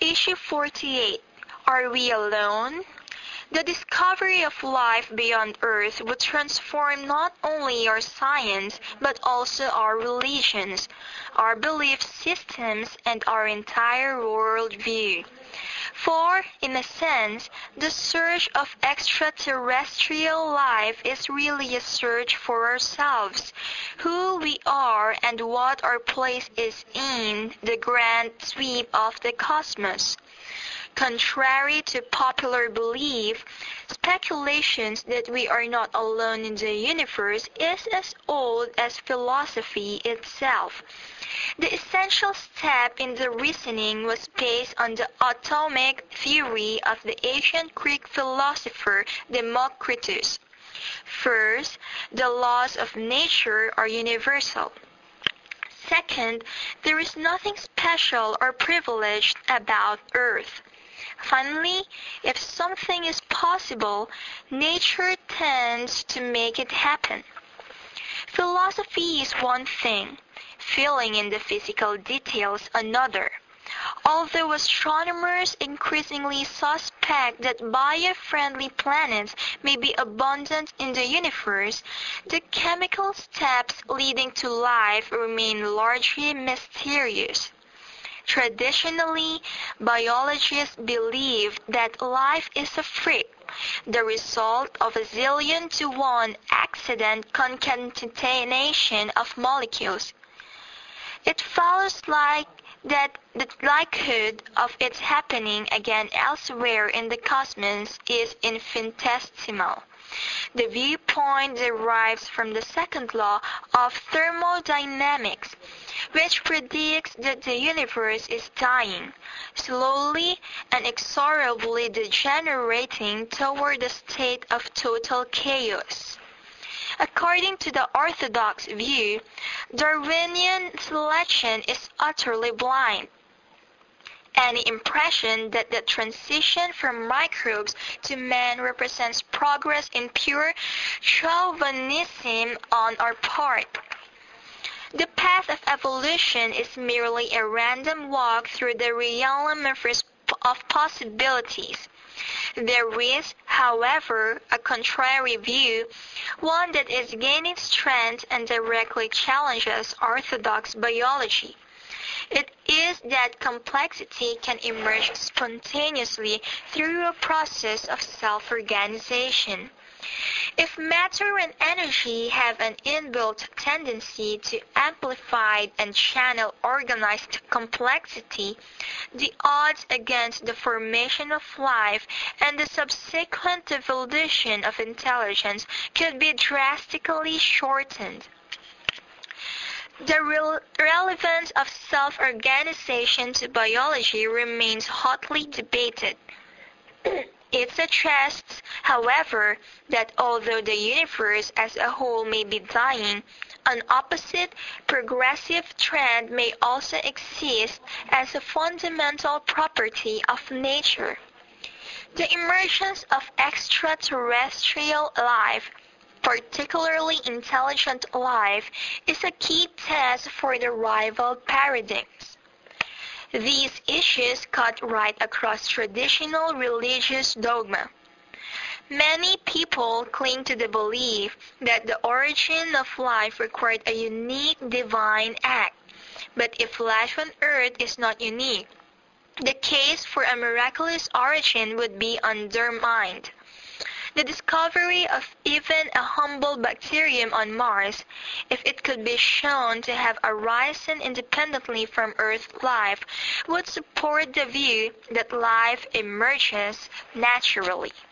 Issue 48. Are we alone? The discovery of life beyond Earth would transform not only our science, but also our religions, our belief systems, and our entire worldview. For, in a sense, the search of extraterrestrial life is really a search for ourselves, who we are and what our place is in the grand sweep of the cosmos. Contrary to popular belief, speculations that we are not alone in the universe is as old as philosophy itself. The essential step in the reasoning was based on the atomic theory of the ancient Greek philosopher Democritus. First, the laws of nature are universal. Second, there is nothing special or privileged about Earth. Finally, if something is possible, nature tends to make it happen. Philosophy is one thing, filling in the physical details another. Although astronomers increasingly suspect that bio-friendly planets may be abundant in the universe, the chemical steps leading to life remain largely mysterious. Traditionally, biologists believed that life is a freak, the result of a zillion to one accident concatenation of molecules. It follows that the likelihood of its happening again elsewhere in the cosmos is infinitesimal. The viewpoint derives from the second law of thermodynamics, which predicts that the universe is dying, slowly and inexorably degenerating toward a state of total chaos. According to the orthodox view, Darwinian selection is utterly blind. Any impression that the transition from microbes to man represents progress in pure chauvinism on our part. The path of evolution is merely a random walk through the realm of possibilities. There is, however, a contrary view, one that is gaining strength and directly challenges orthodox biology. It is that complexity can emerge spontaneously through a process of self-organization. If matter and energy have an inbuilt tendency to amplify and channel organized complexity, the odds against the formation of life and the subsequent evolution of intelligence could be drastically shortened. The relevance of self-organization to biology remains hotly debated. It suggests, however, that although the universe as a whole may be dying, an opposite, progressive trend may also exist as a fundamental property of nature. The emergence of extraterrestrial life, particularly intelligent life, is a key test for the rival paradigms. These issues cut right across traditional religious dogma. Many people cling to the belief that the origin of life required a unique divine act. But if life on Earth is not unique, the case for a miraculous origin would be undermined. The discovery of even a humble bacterium on Mars, if it could be shown to have arisen independently from Earth life, would support the view that life emerges naturally.